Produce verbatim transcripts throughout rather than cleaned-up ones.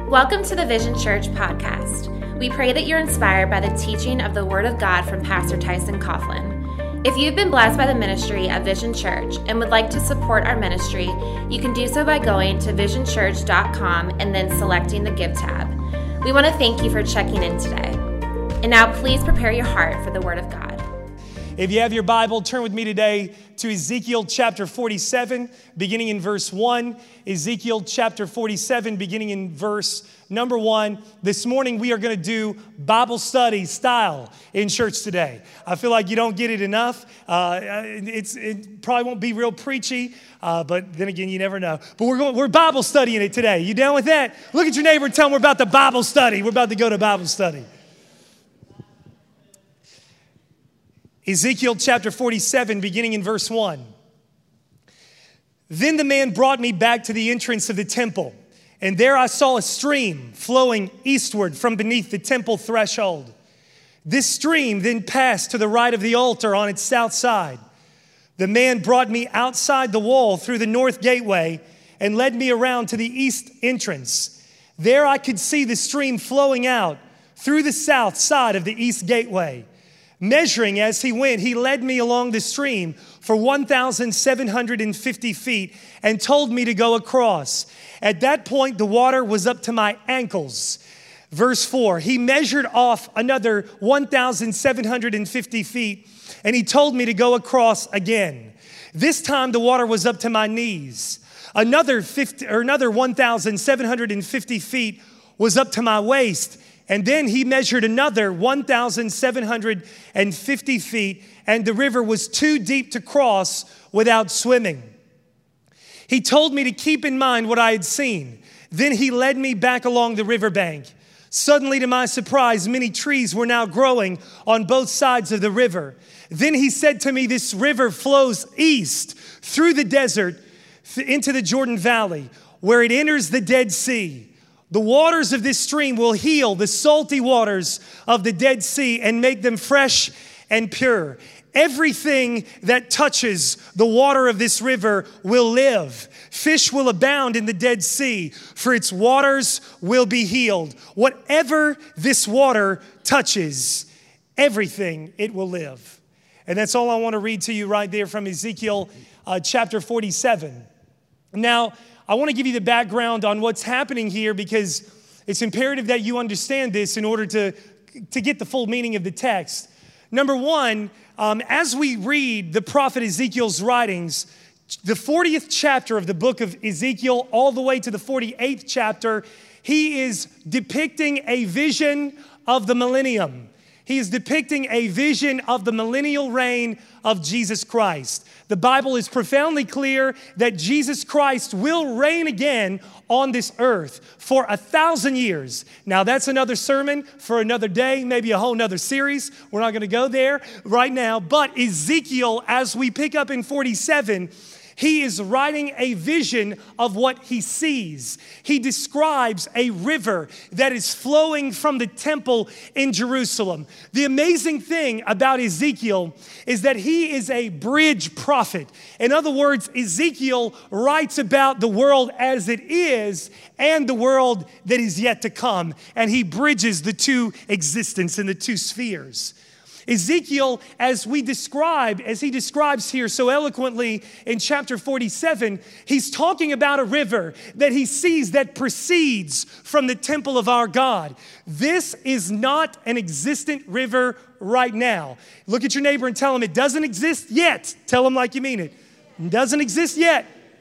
Welcome to the Vision Church podcast. We pray that you're inspired by the teaching of the Word of God from Pastor Tyson Coughlin. If you've been blessed by the ministry of Vision Church and would like to support our ministry, you can do so by going to vision church dot com and then selecting the Give tab. We want to thank you for checking in today. And now please prepare your heart for the Word of God. If you have your Bible, turn with me today to Ezekiel chapter forty-seven, beginning in verse one. Ezekiel chapter forty-seven, beginning in verse number one. This morning, we are going to do Bible study style in church today. I feel like you don't get it enough. Uh, it's, it probably won't be real preachy, uh, but then again, you never know. But we're going, we're Bible studying it today. You down with that? Look at your neighbor and tell them we're about to Bible study. We're about to go to Bible study. Ezekiel chapter forty-seven, beginning in verse one. Then the man brought me back to the entrance of the temple, and there I saw a stream flowing eastward from beneath the temple threshold. This stream then passed to the right of the altar on its south side. The man brought me outside the wall through the north gateway and led me around to the east entrance. There I could see the stream flowing out through the south side of the east gateway. Measuring as he went, he led me along the stream for one thousand seven hundred fifty feet and told me to go across. At that point, the water was up to my ankles. Verse four, he measured off another one thousand seven hundred fifty feet and he told me to go across again. This time the water was up to my knees. Another fifty or another one thousand seven hundred fifty feet was up to my waist. And then he measured another one thousand seven hundred fifty feet, and the river was too deep to cross without swimming. He told me to keep in mind what I had seen. Then he led me back along the riverbank. Suddenly, to my surprise, many trees were now growing on both sides of the river. Then he said to me, this river flows east through the desert into the Jordan Valley, where it enters the Dead Sea. The waters of this stream will heal the salty waters of the Dead Sea and make them fresh and pure. Everything that touches the water of this river will live. Fish will abound in the Dead Sea, for its waters will be healed. Whatever this water touches, everything it will live. And that's all I want to read to you right there from Ezekiel uh, chapter forty-seven. Now, I want to give you the background on what's happening here because it's imperative that you understand this in order to, to get the full meaning of the text. Number one, um, as we read the prophet Ezekiel's writings, the fortieth chapter of the book of Ezekiel all the way to the forty-eighth chapter, he is depicting a vision of the millennium. He is depicting a vision of the millennial reign of Jesus Christ. The Bible is profoundly clear that Jesus Christ will reign again on this earth for a thousand years. Now, that's another sermon for another day, maybe a whole nother series. We're not going to go there right now. But Ezekiel, as we pick up in forty-seven, he is writing a vision of what he sees. He describes a river that is flowing from the temple in Jerusalem. The amazing thing about Ezekiel is that he is a bridge prophet. In other words, Ezekiel writes about the world as it is and the world that is yet to come. And he bridges the two existence and the two spheres. Ezekiel, as we describe, as he describes here so eloquently in chapter forty-seven, he's talking about a river that he sees that proceeds from the temple of our God. This is not an existent river right now. Look at your neighbor and tell him it doesn't exist yet. Tell him like you mean it. It doesn't exist yet,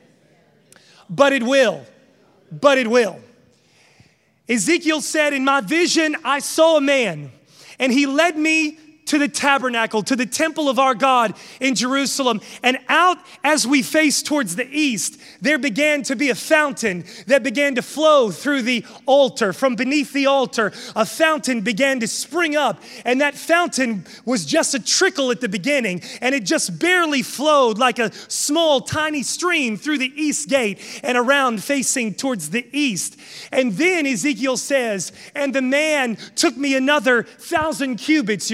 but it will. But it will. Ezekiel said, in my vision, I saw a man, and he led me to the tabernacle, to the temple of our God in Jerusalem. And out as we faced towards the east, there began to be a fountain that began to flow through the altar. From beneath the altar, a fountain began to spring up. And that fountain was just a trickle at the beginning. And it just barely flowed like a small, tiny stream through the east gate and around facing towards the east. And then Ezekiel says, and the man took me another thousand cubits, your Bible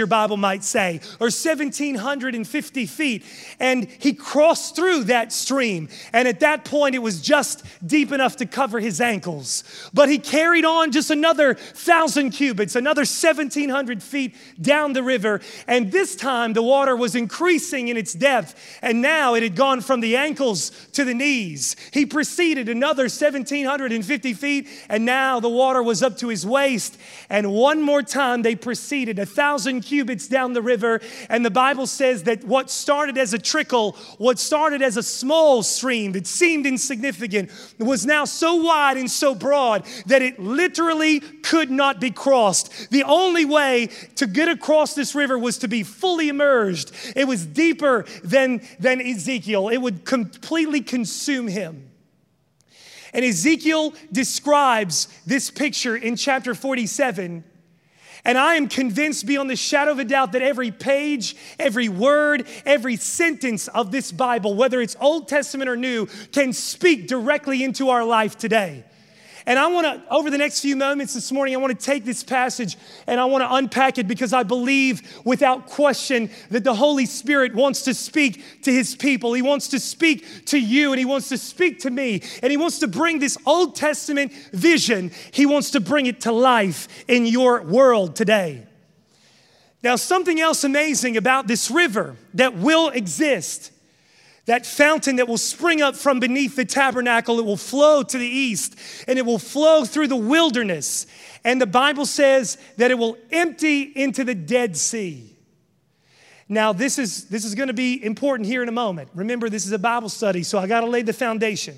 might say, or one thousand seven hundred fifty feet. And he crossed through that stream. And at that point, it was just deep enough to cover his ankles. But he carried on just another thousand cubits, another seventeen hundred feet down the river. And this time, the water was increasing in its depth. And now it had gone from the ankles to the knees. He proceeded another seventeen hundred fifty feet, and now the water was up to his waist. And one more time, they proceeded a thousand cubits down the river. And the Bible says that what started as a trickle, what started as a small stream that seemed insignificant, was now so wide and so broad that it literally could not be crossed. The only way to get across this river was to be fully immersed. It was deeper than, than Ezekiel. It would completely consume him. And Ezekiel describes this picture in chapter forty-seven. And I am convinced beyond the shadow of a doubt that every page, every word, every sentence of this Bible, whether it's Old Testament or New, can speak directly into our life today. And I want to, over the next few moments this morning, I want to take this passage and I want to unpack it because I believe without question that the Holy Spirit wants to speak to his people. He wants to speak to you and he wants to speak to me. And he wants to bring this Old Testament vision, he wants to bring it to life in your world today. Now, something else amazing about this river that will exist, that fountain that will spring up from beneath the tabernacle, it will flow to the east and it will flow through the wilderness. And the Bible says that it will empty into the Dead Sea. Now, this is, this is going to be important here in a moment. Remember, this is a Bible study, so I got to lay the foundation.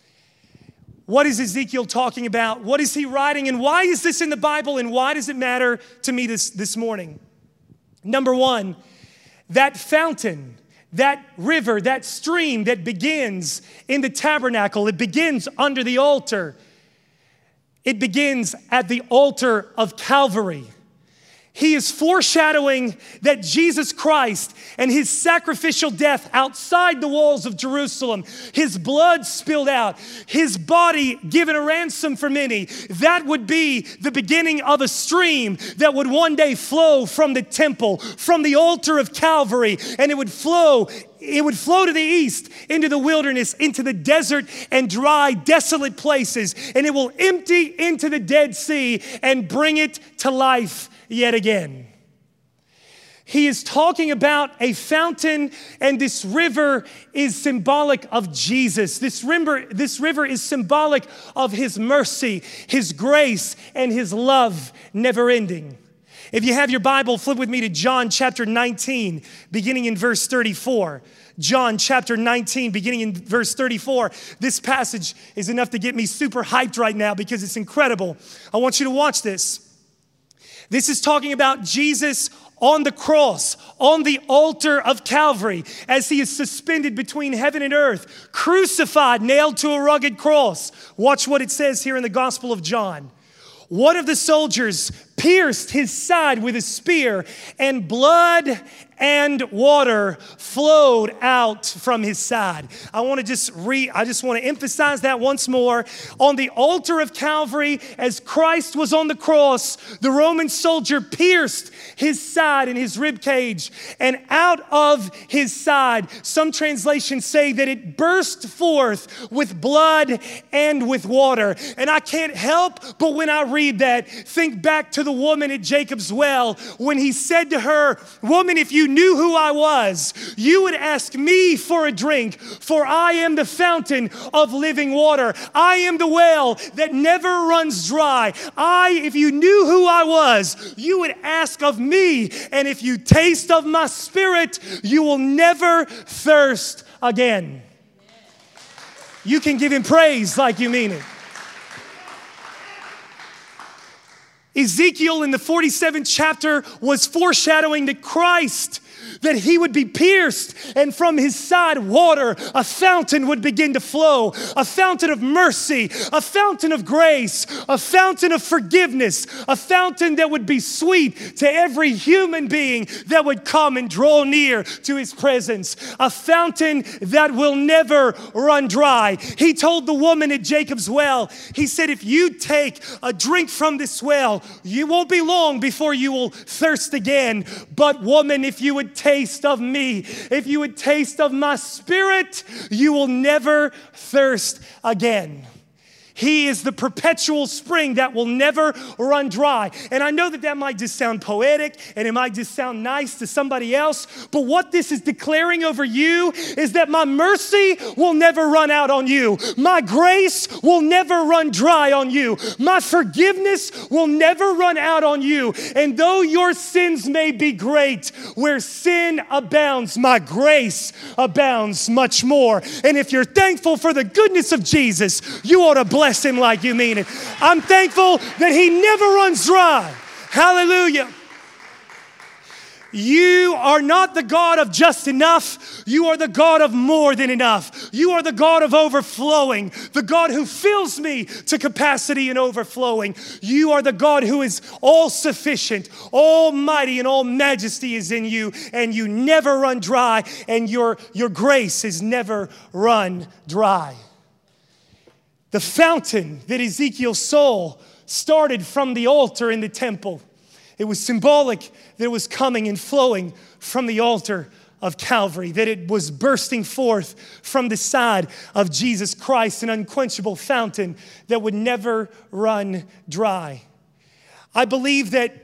What is Ezekiel talking about? What is he writing? And why is this in the Bible? And why does it matter to me this, this morning? Number one, that fountain, that river, that stream that begins in the tabernacle, it begins under the altar. It begins at the altar of Calvary. He is foreshadowing that Jesus Christ and his sacrificial death outside the walls of Jerusalem, his blood spilled out, his body given a ransom for many, that would be the beginning of a stream that would one day flow from the temple, from the altar of Calvary, and it would flow It would flow to the east, into the wilderness, into the desert and dry, desolate places. And it will empty into the Dead Sea and bring it to life yet again. He is talking about a fountain, and this river is symbolic of Jesus. This river, this river is symbolic of his mercy, his grace, and his love never ending. If you have your Bible, flip with me to John chapter nineteen, beginning in verse thirty-four. John chapter nineteen, beginning in verse thirty-four. This passage is enough to get me super hyped right now because it's incredible. I want you to watch this. This is talking about Jesus on the cross, on the altar of Calvary, as he is suspended between heaven and earth, crucified, nailed to a rugged cross. Watch what it says here in the Gospel of John. One of the soldiers pierced his side with a spear, and blood and water flowed out from his side. I want to just re I just want to emphasize that once more. On the altar of Calvary, as Christ was on the cross, the Roman soldier pierced his side and his rib cage, and out of his side, some translations say that it burst forth with blood and with water. And I can't help but when I read that, think back to the woman at Jacob's well when he said to her, "Woman, if you knew who I was, you would ask me for a drink, for I am the fountain of living water. I am the well that never runs dry. I, if you knew who I was, you would ask of me, and if you taste of my spirit, you will never thirst again." You can give him praise like you mean it. Ezekiel in the forty-seventh chapter was foreshadowing that Christ, that he would be pierced, and from his side water, a fountain would begin to flow, a fountain of mercy, a fountain of grace, a fountain of forgiveness, a fountain that would be sweet to every human being that would come and draw near to his presence, a fountain that will never run dry. He told the woman at Jacob's well, he said, "If you take a drink from this well, you won't be long before you will thirst again. But woman, if you would taste of me, if you would taste of my Spirit, you will never thirst again. He is the perpetual spring that will never run dry. And I know that that might just sound poetic and it might just sound nice to somebody else, but what this is declaring over you is that my mercy will never run out on you. My grace will never run dry on you. My forgiveness will never run out on you. And though your sins may be great, where sin abounds, my grace abounds much more. And if you're thankful for the goodness of Jesus, you ought to bless Bless him like you mean it. I'm thankful that he never runs dry. Hallelujah. You are not the God of just enough. You are the God of more than enough. You are the God of overflowing, the God who fills me to capacity and overflowing. You are the God who is all sufficient, almighty, and all majesty is in you, and you never run dry, and your, your grace is never run dry. The fountain that Ezekiel saw started from the altar in the temple. It was symbolic that it was coming and flowing from the altar of Calvary, that it was bursting forth from the side of Jesus Christ, an unquenchable fountain that would never run dry. I believe that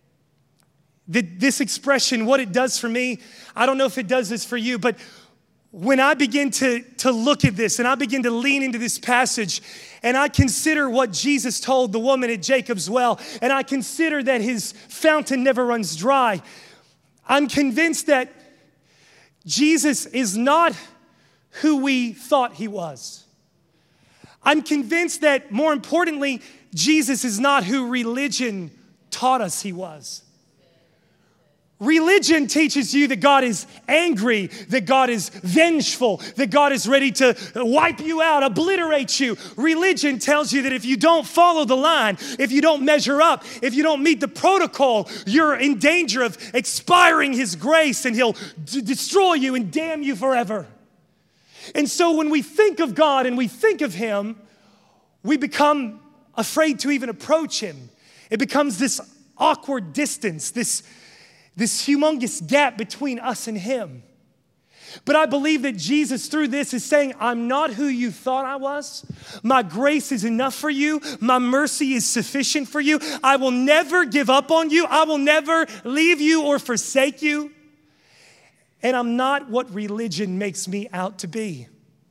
that this expression, what it does for me, I don't know if it does this for you, but when I begin to, to look at this and I begin to lean into this passage and I consider what Jesus told the woman at Jacob's well, and I consider that his fountain never runs dry, I'm convinced that Jesus is not who we thought he was. I'm convinced that, more importantly, Jesus is not who religion taught us he was. Religion teaches you that God is angry, that God is vengeful, that God is ready to wipe you out, obliterate you. Religion tells you that if you don't follow the line, if you don't measure up, if you don't meet the protocol, you're in danger of expiring his grace and he'll d- destroy you and damn you forever. And so when we think of God and we think of him, we become afraid to even approach him. It becomes this awkward distance, this This humongous gap between us and him. But I believe that Jesus, through this, is saying, I'm not who you thought I was. My grace is enough for you. My mercy is sufficient for you. I will never give up on you. I will never leave you or forsake you. And I'm not what religion makes me out to be.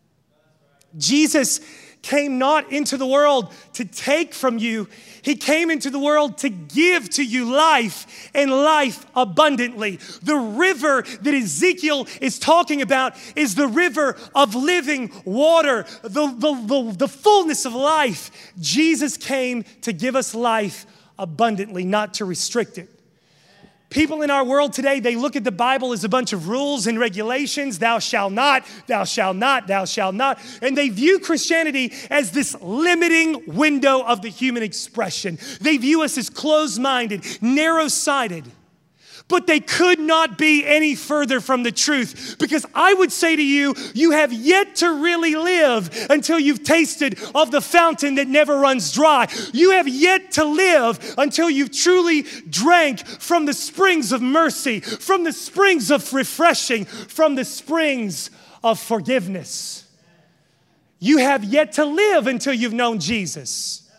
Jesus came not into the world to take from you. He came into the world to give to you life and life abundantly. The river that Ezekiel is talking about is the river of living water, the, the, the, the fullness of life. Jesus came to give us life abundantly, not to restrict it. People in our world today, they look at the Bible as a bunch of rules and regulations. Thou shalt not, thou shalt not, thou shalt not. And they view Christianity as this limiting window of the human expression. They view us as closed-minded, narrow-sighted. But they could not be any further from the truth, because I would say to you, you have yet to really live until you've tasted of the fountain that never runs dry. You have yet to live until you've truly drank from the springs of mercy, from the springs of refreshing, from the springs of forgiveness. You have yet to live until you've known Jesus.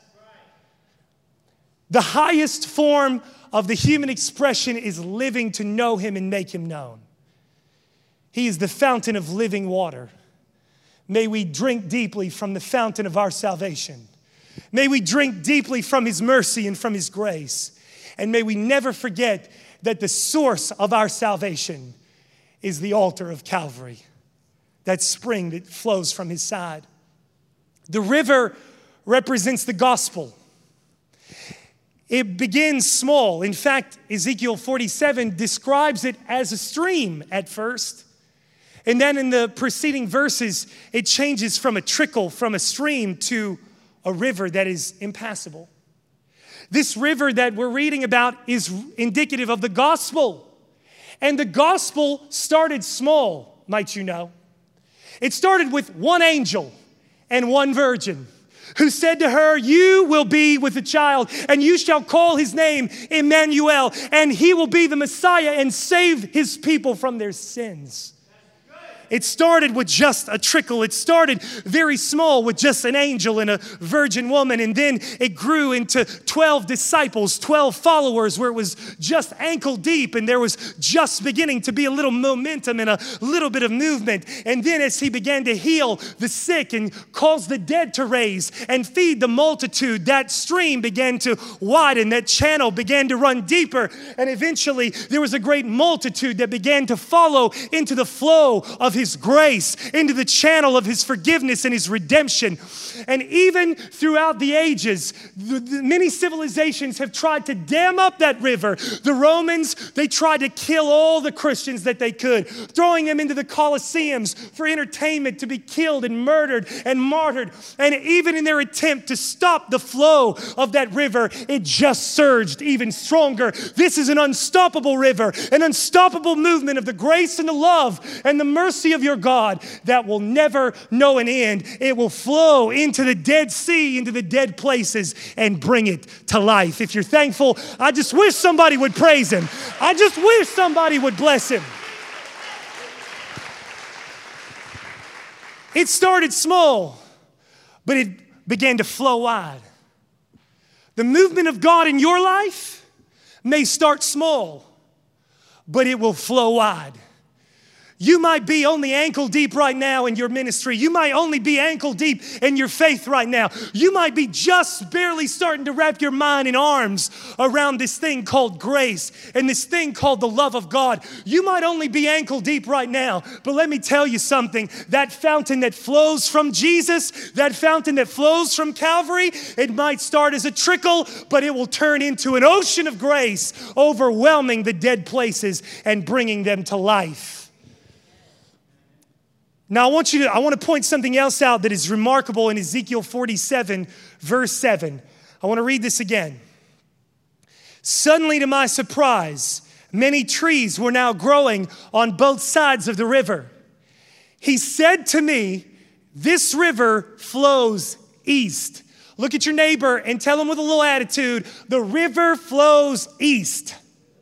The highest form of the human expression is living to know him and make him known. He is the fountain of living water. May we drink deeply from the fountain of our salvation. May we drink deeply from his mercy and from his grace. And may we never forget that the source of our salvation is the altar of Calvary, that spring that flows from his side. The river represents the gospel. It begins small. In fact, Ezekiel forty-seven describes it as a stream at first. And then in the preceding verses, it changes from a trickle, from a stream, to a river that is impassable. This river that we're reading about is indicative of the gospel. And the gospel started small, might you know. It started with one angel and one virgin. who said to her, you will be with a child, and you shall call his name Emmanuel, and he will be the Messiah and save his people from their sins. It started with just a trickle. It started very small with just an angel and a virgin woman. And then it grew into twelve disciples, twelve followers, where it was just ankle deep. And there was just beginning to be a little momentum and a little bit of movement. And then as he began to heal the sick and cause the dead to raise and feed the multitude, that stream began to widen. That channel began to run deeper. And eventually there was a great multitude that began to follow into the flow of his grace, into the channel of his forgiveness and his redemption. And even throughout the ages, the, the many civilizations have tried to dam up that river. The Romans, they tried to kill all the Christians that they could, throwing them into the Colosseums for entertainment, to be killed and murdered and martyred. And even in their attempt to stop the flow of that river, it just surged even stronger. This is an unstoppable river, an unstoppable movement of the grace and the love and the mercy of your God that will never know an end. It will flow into the Dead Sea, into the dead places, and bring it to life. If you're thankful, I just wish somebody would praise him. I just wish somebody would bless him. It started small, but it began to flow wide. The movement of God in your life may start small, but it will flow wide. You might be only ankle deep right now in your ministry. You might only be ankle deep in your faith right now. You might be just barely starting to wrap your mind and arms around this thing called grace and this thing called the love of God. You might only be ankle deep right now, but let me tell you something. That fountain that flows from Jesus, that fountain that flows from Calvary, it might start as a trickle, but it will turn into an ocean of grace, overwhelming the dead places and bringing them to life. Now, I want you to, I want to point something else out that is remarkable in Ezekiel forty-seven, verse seven. I want to read this again. Suddenly, to my surprise, many trees were now growing on both sides of the river. He said to me, this river flows east. Look at your neighbor and tell him with a little attitude, the river flows east.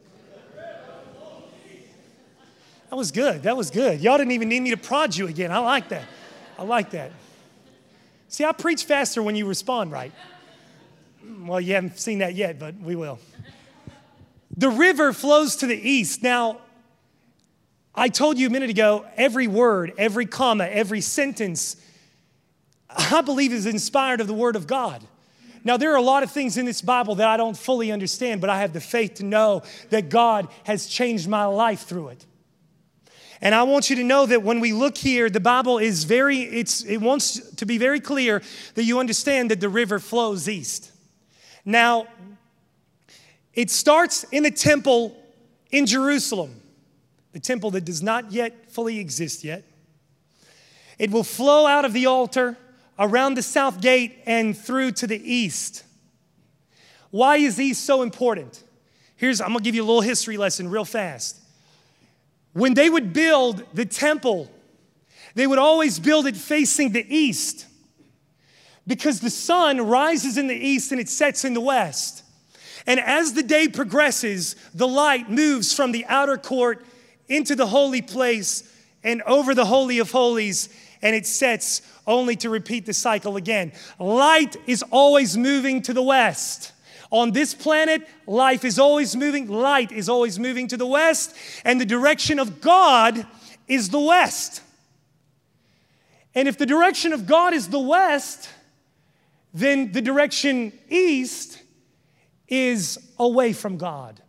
That was good. That was good. Y'all didn't even need me to prod you again. I like that. I like that. See, I preach faster when you respond right. Well, you haven't seen that yet, but we will. The river flows to the east. Now, I told you a minute ago, every word, every comma, every sentence, I believe is inspired of the Word of God. Now, there are a lot of things in this Bible that I don't fully understand, but I have the faith to know that God has changed my life through it. And I want you to know that when we look here, the Bible is very, it's, it wants to be very clear that you understand that the river flows east. Now, it starts in the temple in Jerusalem, the temple that does not yet fully exist yet. It will flow out of the altar around the south gate and through to the east. Why is east so important? Here's, I'm going to give you a little history lesson real fast. When they would build the temple, they would always build it facing the east because the sun rises in the east and it sets in the west. And as the day progresses, the light moves from the outer court into the holy place and over the Holy of Holies, and it sets only to repeat the cycle again. Light is always moving to the west. On this planet, life is always moving, light is always moving to the west, and the direction of God is the west. And if the direction of God is the west, then the direction east is away from God.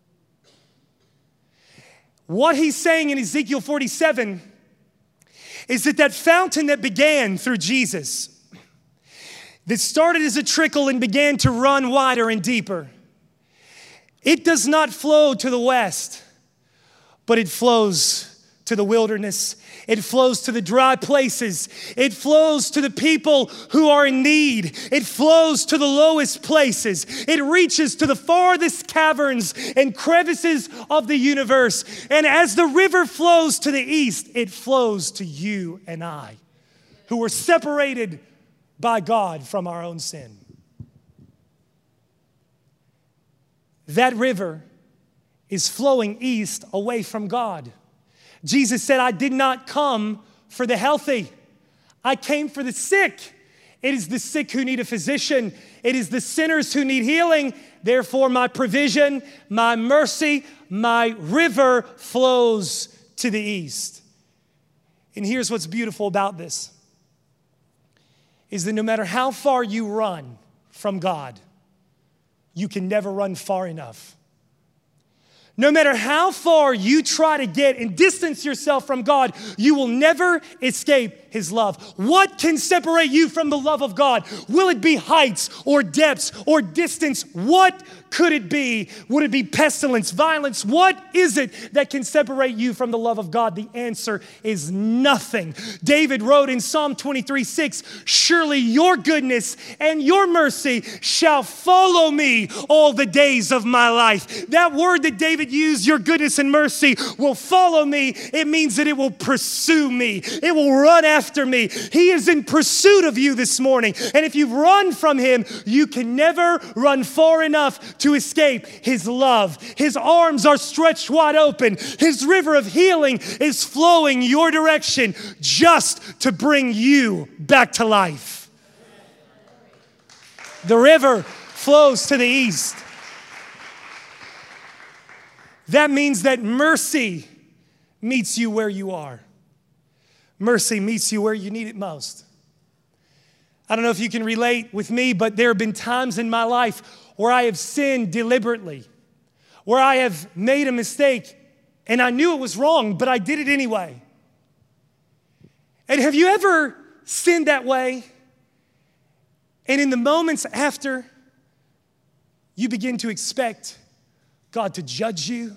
What he's saying in Ezekiel forty-seven is that that fountain that began through Jesus, that started as a trickle and began to run wider and deeper, it does not flow to the west, but it flows to the wilderness. It flows to the dry places. It flows to the people who are in need. It flows to the lowest places. It reaches to the farthest caverns and crevices of the universe. And as the river flows to the east, it flows to you and I, who were separated by God from our own sin. That river is flowing east away from God. Jesus said, I did not come for the healthy. I came for the sick. It is the sick who need a physician. It is the sinners who need healing. Therefore, my provision, my mercy, my river flows to the east. And here's what's beautiful about this, is that no matter how far you run from God, you can never run far enough. No matter how far you try to get and distance yourself from God, you will never escape His love. What can separate you from the love of God? Will it be heights or depths or distance? What could it be? Would it be pestilence, violence? What is it that can separate you from the love of God? The answer is nothing. David wrote in Psalm twenty-three six, surely your goodness and your mercy shall follow me all the days of my life. That word that David used, your goodness and mercy, will follow me. It means that it will pursue me. It will run after me. He is in pursuit of you this morning. And if you've run from Him, you can never run far enough to escape His love. His arms are stretched wide open. His river of healing is flowing your direction just to bring you back to life. The river flows to the east. That means that mercy meets you where you are. Mercy meets you where you need it most. I don't know if you can relate with me, but there have been times in my life where I have sinned deliberately, where I have made a mistake and I knew it was wrong, but I did it anyway. And have you ever sinned that way? And in the moments after, you begin to expect God to judge you,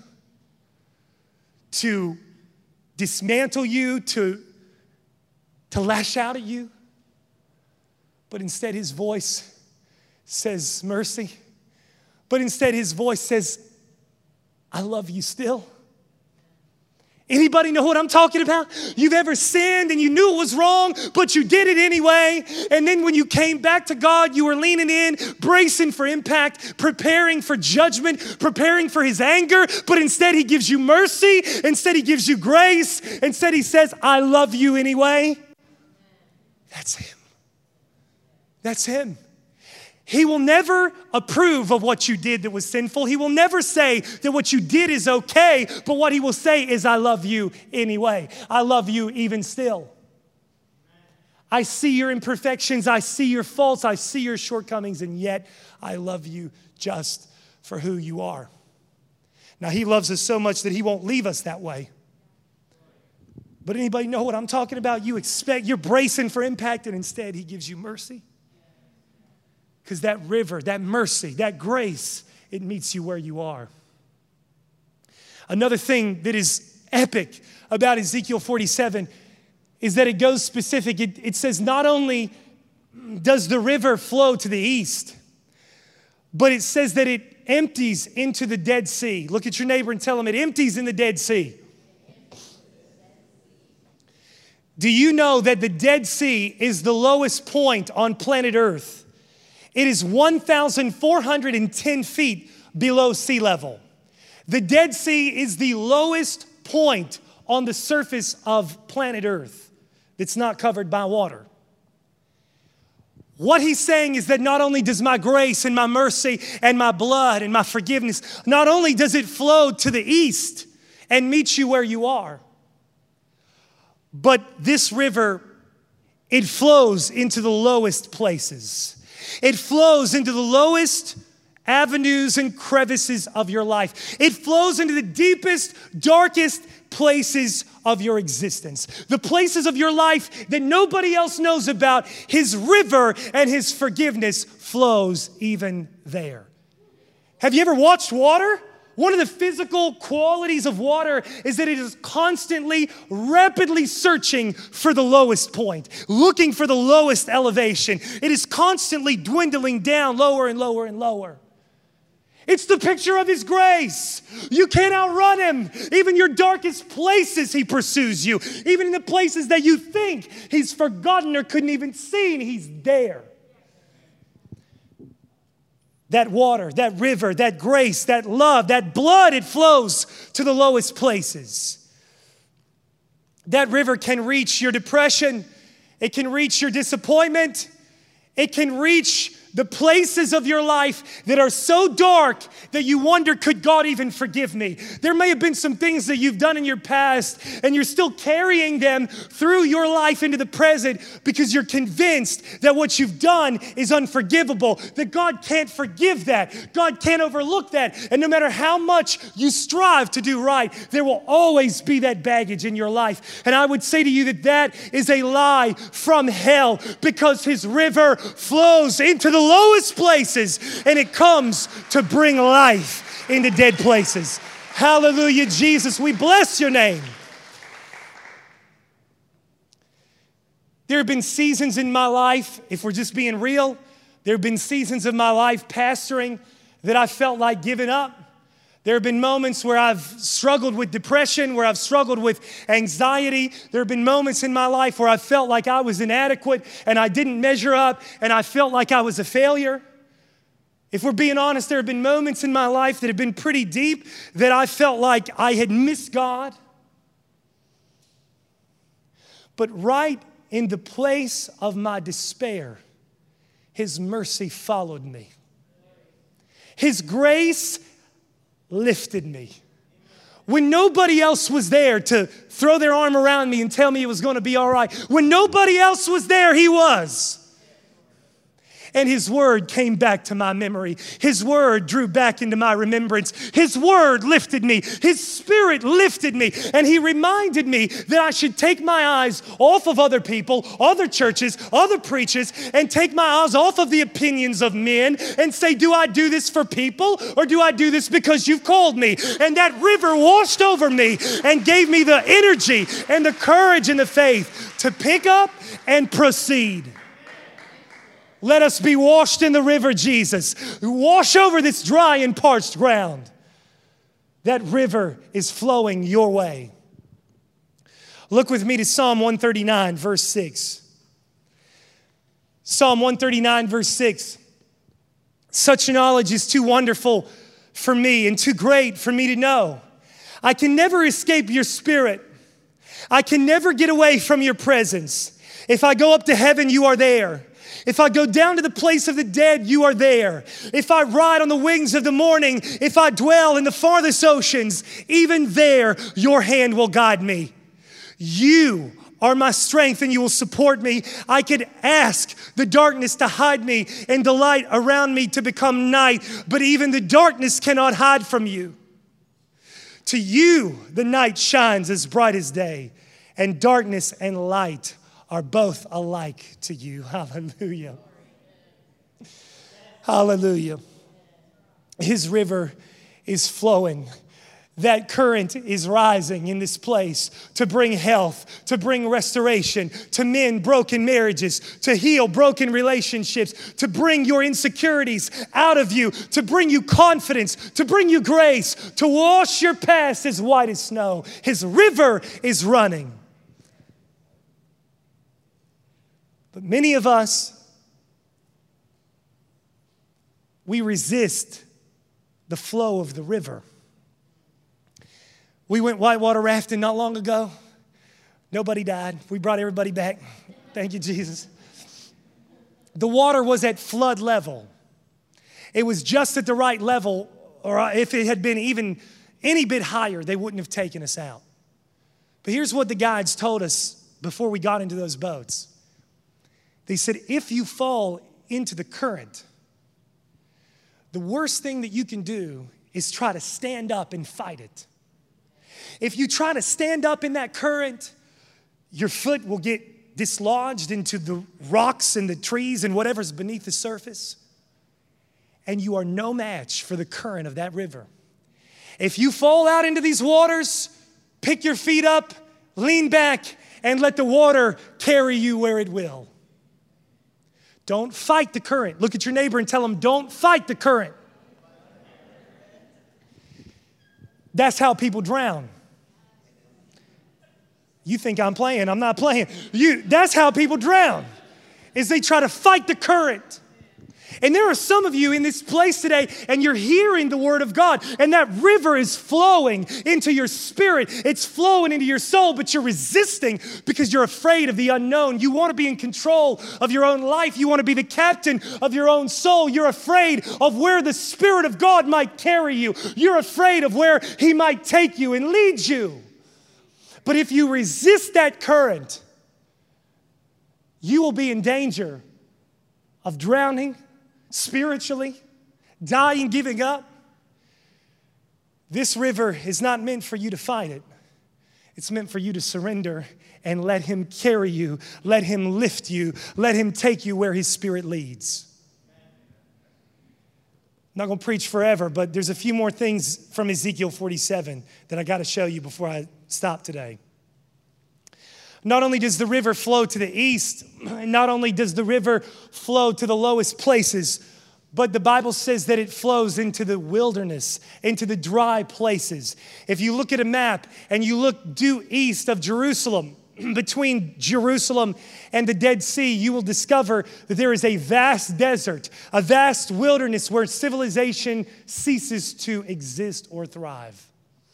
to dismantle you, to, to lash out at you. But instead His voice says mercy. But instead His voice says, I love you still. Anybody know what I'm talking about? You've ever sinned and you knew it was wrong, but you did it anyway. And then when you came back to God, you were leaning in, bracing for impact, preparing for judgment, preparing for His anger. But instead He gives you mercy. Instead He gives you grace. Instead He says, I love you anyway. That's Him. That's Him. He will never approve of what you did that was sinful. He will never say that what you did is okay, but what He will say is, I love you anyway. I love you even still. I see your imperfections. I see your faults. I see your shortcomings, and yet I love you just for who you are. Now, He loves us so much that He won't leave us that way. But anybody know what I'm talking about? You expect, you're bracing for impact, and instead He gives you mercy. Because that river, that mercy, that grace, it meets you where you are. Another thing that is epic about Ezekiel forty-seven is that it goes specific. It, it says not only does the river flow to the east, but it says that it empties into the Dead Sea. Look at your neighbor and tell him it empties in the Dead Sea. Do you know that the Dead Sea is the lowest point on planet Earth? It is one thousand four hundred ten feet below sea level. The Dead Sea is the lowest point on the surface of planet Earth that's not covered by water. What He's saying is that not only does my grace and my mercy and my blood and my forgiveness, not only does it flow to the east and meet you where you are, but this river, it flows into the lowest places. It flows into the lowest avenues and crevices of your life. It flows into the deepest, darkest places of your existence. The places of your life that nobody else knows about. His river and His forgiveness flows even there. Have you ever watched water? One of the physical qualities of water is that it is constantly, rapidly searching for the lowest point, looking for the lowest elevation. It is constantly dwindling down lower and lower and lower. It's the picture of his grace. You can't outrun him. Even your darkest places, he pursues you. Even in the places that you think he's forgotten or couldn't even see, he's there. That water, that river, that grace, that love, that blood, it flows to the lowest places. That river can reach your depression. It can reach your disappointment. It can reach the places of your life that are so dark that you wonder, could God even forgive me? There may have been some things that you've done in your past and you're still carrying them through your life into the present because you're convinced that what you've done is unforgivable, that God can't forgive that. God can't overlook that. And no matter how much you strive to do right, there will always be that baggage in your life. And I would say to you that that is a lie from hell, because his river flows into the lowest places, and it comes to bring life into dead places. Hallelujah, Jesus, we bless your name. There have been seasons in my life, if we're just being real, there have been seasons of my life pastoring that I felt like giving up. There have been moments where I've struggled with depression, where I've struggled with anxiety. There have been moments in my life where I felt like I was inadequate and I didn't measure up and I felt like I was a failure. If we're being honest, there have been moments in my life that have been pretty deep that I felt like I had missed God. But right in the place of my despair, his mercy followed me. His grace lifted me. When nobody else was there to throw their arm around me and tell me it was going to be all right, when nobody else was there, he was. And his word came back to my memory. His word drew back into my remembrance. His word lifted me. His spirit lifted me. And he reminded me that I should take my eyes off of other people, other churches, other preachers, and take my eyes off of the opinions of men and say, do I do this for people or do I do this because you've called me? And that river washed over me and gave me the energy and the courage and the faith to pick up and proceed. Let us be washed in the river, Jesus. Wash over this dry and parched ground. That river is flowing your way. Look with me to Psalm one thirty-nine, verse six. Psalm one thirty-nine, verse six. Such knowledge is too wonderful for me and too great for me to know. I can never escape your spirit. I can never get away from your presence. If I go up to heaven, you are there. If I go down to the place of the dead, you are there. If I ride on the wings of the morning, if I dwell in the farthest oceans, even there your hand will guide me. You are my strength and you will support me. I could ask the darkness to hide me and the light around me to become night, but even the darkness cannot hide from you. To you, the night shines as bright as day, and darkness and light are both alike to you. Hallelujah. Hallelujah. His river is flowing. That current is rising in this place to bring health, to bring restoration, to mend broken marriages, to heal broken relationships, to bring your insecurities out of you, to bring you confidence, to bring you grace, to wash your past as white as snow. His river is running. But many of us, we resist the flow of the river. We went whitewater rafting not long ago. Nobody died. We brought everybody back. Thank you, Jesus. The water was at flood level. It was just at the right level, or if it had been even any bit higher, they wouldn't have taken us out. But here's what the guides told us before we got into those boats. They said, if you fall into the current, the worst thing that you can do is try to stand up and fight it. If you try to stand up in that current, your foot will get dislodged into the rocks and the trees and whatever's beneath the surface. And you are no match for the current of that river. If you fall out into these waters, pick your feet up, lean back, and let the water carry you where it will. Don't fight the current. Look at your neighbor and tell them, don't fight the current. That's how people drown. You think I'm playing. I'm not playing. You, that's how people drown, is they try to fight the current. And there are some of you in this place today, and you're hearing the word of God, and that river is flowing into your spirit. It's flowing into your soul, but you're resisting because you're afraid of the unknown. You want to be in control of your own life. You want to be the captain of your own soul. You're afraid of where the Spirit of God might carry you. You're afraid of where He might take you and lead you. But if you resist that current, you will be in danger of drowning spiritually, dying, giving up. This river is not meant for you to fight it. It's meant for you to surrender and let Him carry you, let Him lift you, let Him take you where His Spirit leads. I'm not going to preach forever, but there's a few more things from Ezekiel forty-seven that I got to show you before I stop today. Not only does the river flow to the east, not only does the river flow to the lowest places, but the Bible says that it flows into the wilderness, into the dry places. If you look at a map and you look due east of Jerusalem, between Jerusalem and the Dead Sea, you will discover that there is a vast desert, a vast wilderness where civilization ceases to exist or thrive.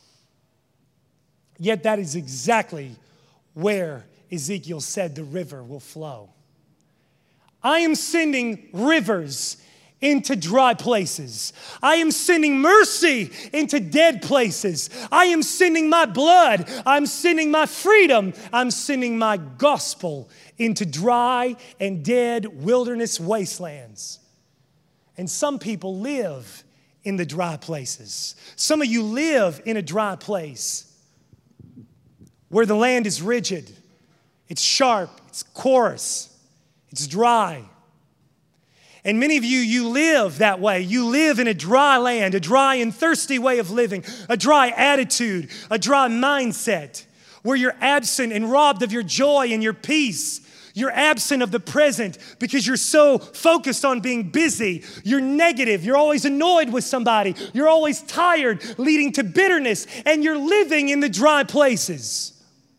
Yet that is exactly where Ezekiel said the river will flow. I am sending rivers into dry places. I am sending mercy into dead places. I am sending my blood. I'm sending my freedom. I'm sending my gospel into dry and dead wilderness wastelands. And some people live in the dry places. Some of you live in a dry place where the land is rigid, it's sharp, it's coarse, it's dry. And many of you, you live that way. You live in a dry land, a dry and thirsty way of living, a dry attitude, a dry mindset, where you're absent and robbed of your joy and your peace. You're absent of the present because you're so focused on being busy. You're negative. You're always annoyed with somebody. You're always tired, leading to bitterness, and you're living in the dry places.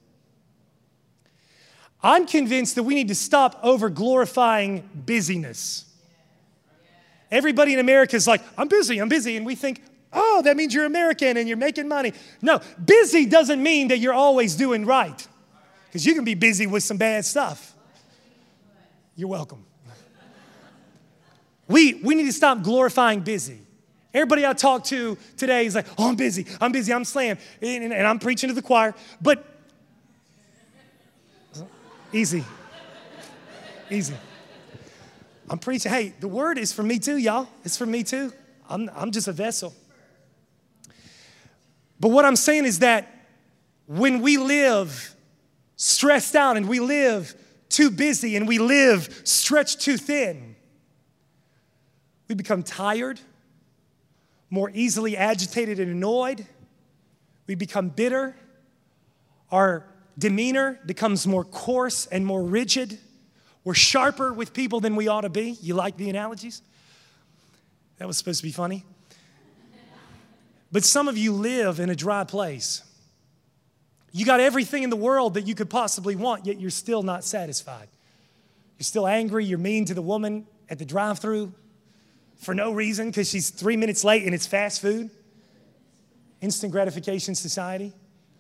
I'm convinced that we need to stop over glorifying busyness. Everybody in America is like, I'm busy, I'm busy. And we think, oh, that means you're American and you're making money. No, busy doesn't mean that you're always doing right. Because you can be busy with some bad stuff. You're welcome. We, we need to stop glorifying busy. Everybody I talk to today is like, oh, I'm busy, I'm busy, I'm slammed. And, and I'm preaching to the choir. But easy, easy. I'm preaching. Hey, the word is for me too, y'all. It's for me too. I'm, I'm just a vessel. But what I'm saying is that when we live stressed out and we live too busy and we live stretched too thin, we become tired, more easily agitated and annoyed. We become bitter. Our demeanor becomes more coarse and more rigid. We're sharper with people than we ought to be. You like the analogies? That was supposed to be funny. But some of you live in a dry place. You got everything in the world that you could possibly want, yet you're still not satisfied. You're still angry. You're mean to the woman at the drive-thru for no reason because she's three minutes late and it's fast food. Instant gratification society.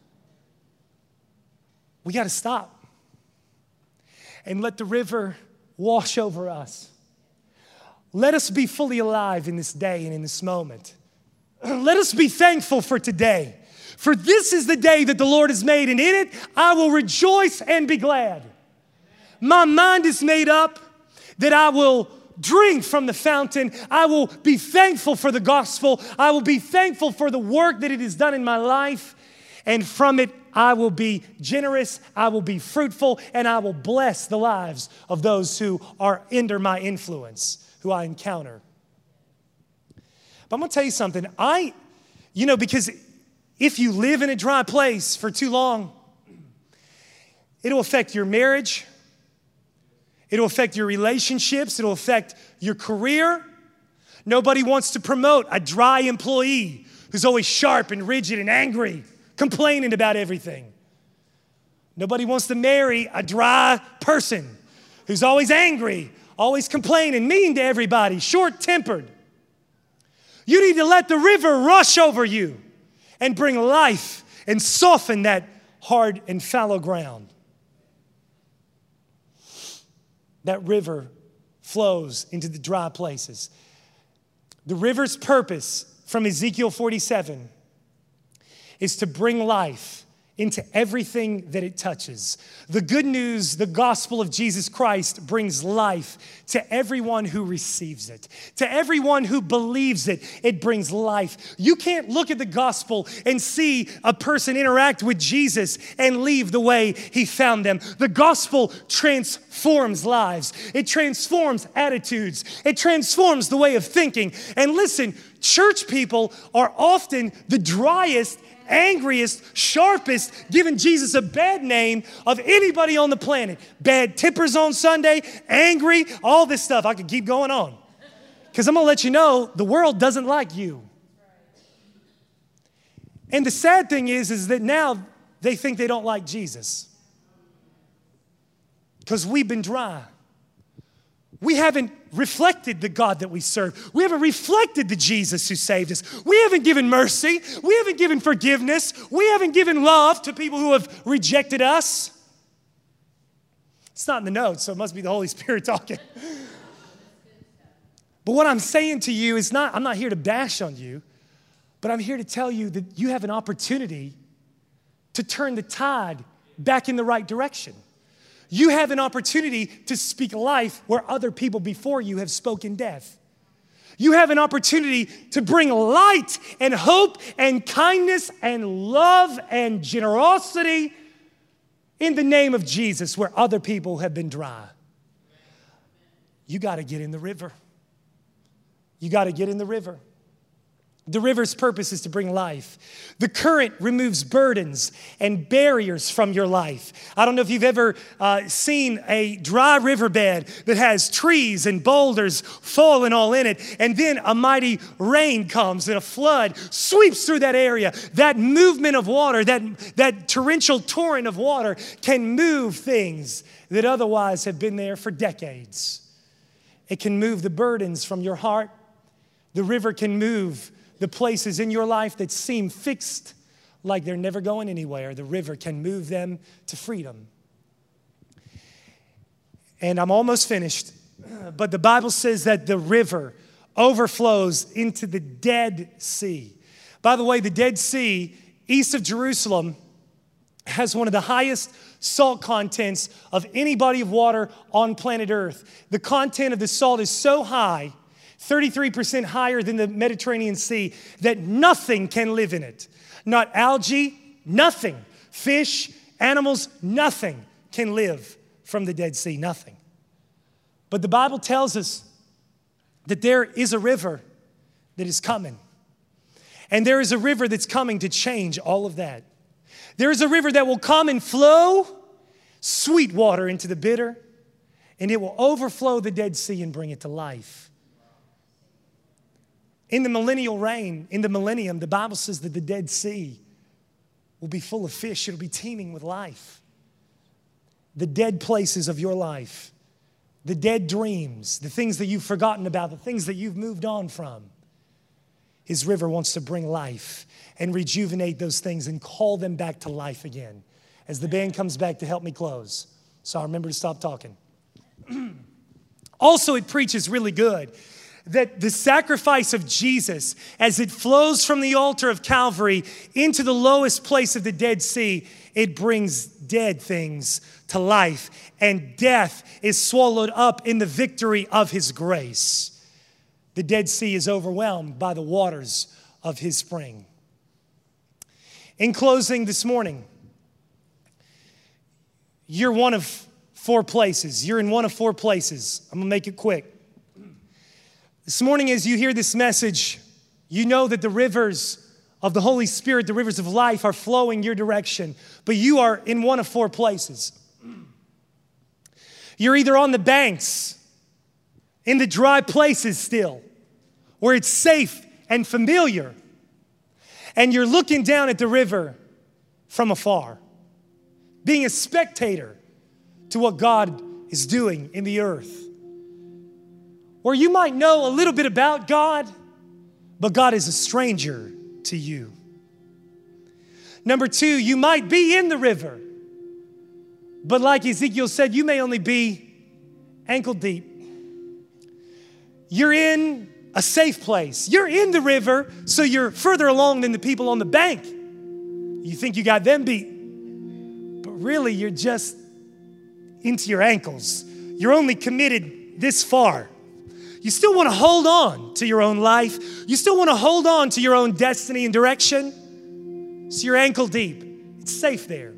We got to stop and let the river wash over us. Let us be fully alive in this day and in this moment. Let us be thankful for today. For this is the day that the Lord has made, and in it I will rejoice and be glad. My mind is made up that I will drink from the fountain. I will be thankful for the gospel. I will be thankful for the work that it has done in my life. And from it, I will be generous, I will be fruitful, and I will bless the lives of those who are under my influence, who I encounter. But I'm going to tell you something. I, you know, because if you live in a dry place for too long, it'll affect your marriage. It'll affect your relationships. It'll affect your career. Nobody wants to promote a dry employee who's always sharp and rigid and angry, complaining about everything. Nobody wants to marry a dry person who's always angry, always complaining, mean to everybody, short-tempered. You need to let the river rush over you and bring life and soften that hard and fallow ground. That river flows into the dry places. The river's purpose from Ezekiel forty-seven is to bring life into everything that it touches. The good news, the gospel of Jesus Christ, brings life to everyone who receives it. To everyone who believes it, it brings life. You can't look at the gospel and see a person interact with Jesus and leave the way he found them. The gospel transforms lives. It transforms attitudes. It transforms the way of thinking. And listen, church people are often the driest, angriest, sharpest, giving Jesus a bad name of anybody on the planet. Bad tempers on Sunday, angry, all this stuff. I could keep going on. Because I'm going to let you know, the world doesn't like you. And the sad thing is, is that now they think they don't like Jesus. Because we've been dry. We haven't reflected the God that we serve. We haven't reflected the Jesus who saved us. We haven't given mercy. We haven't given forgiveness. We haven't given love to people who have rejected us. It's not in the notes, so it must be the Holy Spirit talking. But what I'm saying to you is not, I'm not here to bash on you, but I'm here to tell you that you have an opportunity to turn the tide back in the right direction. You have an opportunity to speak life where other people before you have spoken death. You have an opportunity to bring light and hope and kindness and love and generosity in the name of Jesus where other people have been dry. You got to get in the river. You got to get in the river. The river's purpose is to bring life. The current removes burdens and barriers from your life. I don't know if you've ever uh, seen a dry riverbed that has trees and boulders falling all in it, and then a mighty rain comes and a flood sweeps through that area. That movement of water, that, that torrential torrent of water can move things that otherwise have been there for decades. It can move the burdens from your heart. The river can move the places in your life that seem fixed like they're never going anywhere. The river can move them to freedom. And I'm almost finished, but the Bible says that the river overflows into the Dead Sea. By the way, the Dead Sea, east of Jerusalem, has one of the highest salt contents of any body of water on planet Earth. The content of the salt is so high, thirty-three percent higher than the Mediterranean Sea, that nothing can live in it. Not algae, nothing. Fish, animals, nothing can live from the Dead Sea, nothing. But the Bible tells us that there is a river that is coming. And there is a river that's coming to change all of that. There is a river that will come and flow sweet water into the bitter, and it will overflow the Dead Sea and bring it to life. In the millennial reign, in the millennium, the Bible says that the Dead Sea will be full of fish. It'll be teeming with life. The dead places of your life, the dead dreams, the things that you've forgotten about, the things that you've moved on from. His river wants to bring life and rejuvenate those things and call them back to life again. As the band comes back to help me close. So I remember to stop talking. Also, it preaches really good that the sacrifice of Jesus, as it flows from the altar of Calvary into the lowest place of the Dead Sea, it brings dead things to life, and death is swallowed up in the victory of his grace. The Dead Sea is overwhelmed by the waters of his spring. In closing this morning, you're one of four places. You're in one of four places. I'm going to make it quick. This morning, as you hear this message, you know that the rivers of the Holy Spirit, the rivers of life, are flowing your direction, but you are in one of four places. You're either on the banks, in the dry places still, where it's safe and familiar, and you're looking down at the river from afar, being a spectator to what God is doing in the earth. Or you might know a little bit about God, but God is a stranger to you. Number two, you might be in the river, but like Ezekiel said, you may only be ankle deep. You're in a safe place. You're in the river, so you're further along than the people on the bank. You think you got them beat, but really you're just into your ankles. You're only committed this far. You still want to hold on to your own life. You still want to hold on to your own destiny and direction. So you're ankle deep. It's safe there.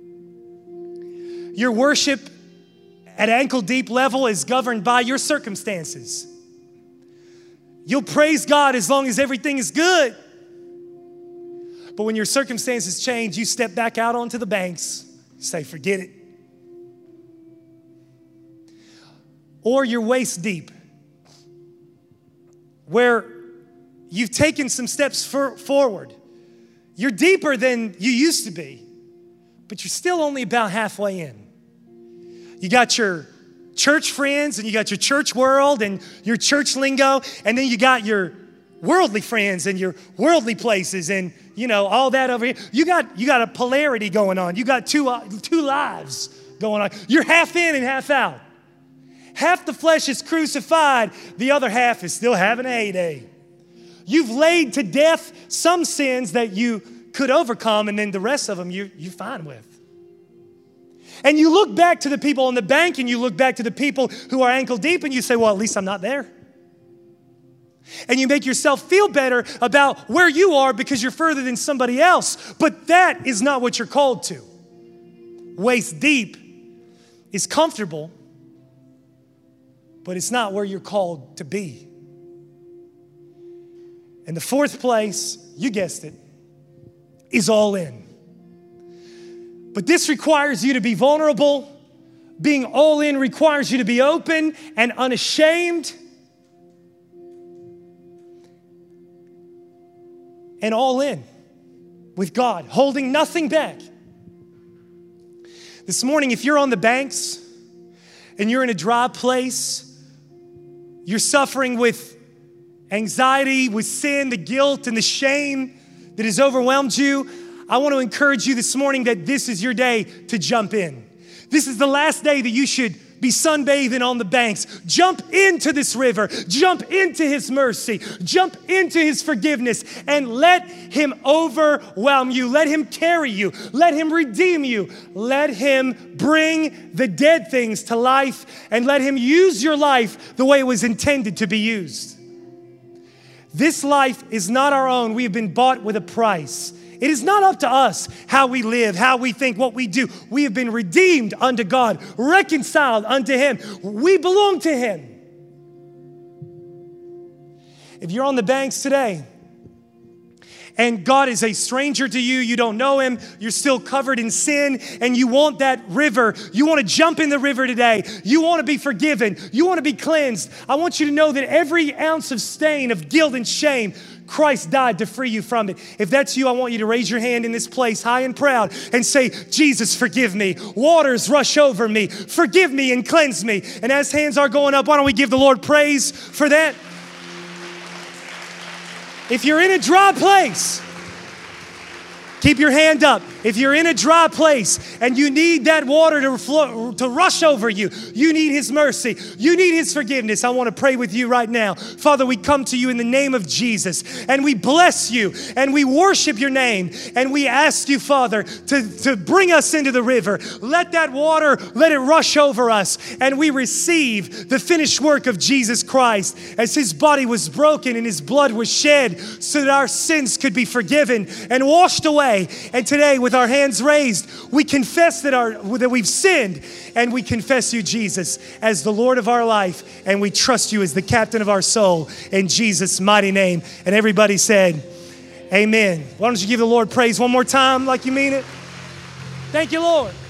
Your worship at ankle deep level is governed by your circumstances. You'll praise God as long as everything is good. But when your circumstances change, you step back out onto the banks, say, forget it. Or you're waist deep, where you've taken some steps for, forward. You're deeper than you used to be, but you're still only about halfway in. You got your church friends, and you got your church world and your church lingo, and then you got your worldly friends and your worldly places and, you know, all that over here. You got, you got a polarity going on. You got two, uh, two lives going on. You're half in and half out. Half the flesh is crucified. The other half is still having a heyday. You've laid to death some sins that you could overcome, and then the rest of them you, you're fine with. And you look back to the people on the bank, and you look back to the people who are ankle deep, and you say, well, at least I'm not there. And you make yourself feel better about where you are because you're further than somebody else. But that is not what you're called to. Waist deep is comfortable, but it's not where you're called to be. And the fourth place, you guessed it, is all in. But this requires you to be vulnerable. Being all in requires you to be open and unashamed. And all in with God, holding nothing back. This morning, if you're on the banks and you're in a dry place, you're suffering with anxiety, with sin, the guilt, and the shame that has overwhelmed you, I want to encourage you this morning that this is your day to jump in. This is the last day that you should be sunbathing on the banks. Jump into this river. Jump into His mercy. Jump into His forgiveness and let Him overwhelm you. Let Him carry you. Let Him redeem you. Let Him bring the dead things to life, and let Him use your life the way it was intended to be used. This life is not our own. We have been bought with a price. It is not up to us how we live, how we think, what we do. We have been redeemed unto God, reconciled unto Him. We belong to Him. If you're on the banks today and God is a stranger to you, you don't know Him, you're still covered in sin, and you want that river, you want to jump in the river today, you want to be forgiven, you want to be cleansed, I want you to know that every ounce of stain, of guilt and shame, Christ died to free you from it. If that's you, I want you to raise your hand in this place high and proud and say, Jesus, forgive me. Waters rush over me. Forgive me and cleanse me. And as hands are going up, why don't we give the Lord praise for that? If you're in a dry place, keep your hand up. If you're in a dry place and you need that water to flow, to rush over you, you need His mercy, you need His forgiveness, I want to pray with you right now. Father, we come to you in the name of Jesus, and we bless you, and we worship your name, and we ask you, Father, to, to bring us into the river. Let that water, let it rush over us, and we receive the finished work of Jesus Christ as His body was broken and His blood was shed so that our sins could be forgiven and washed away. And today, with our hands raised, we confess that our that we've sinned, and we confess you, Jesus, as the Lord of our life, and we trust you as the captain of our soul in Jesus' mighty name. And everybody said, amen. Why don't you give the Lord praise one more time like you mean it? Thank you, Lord.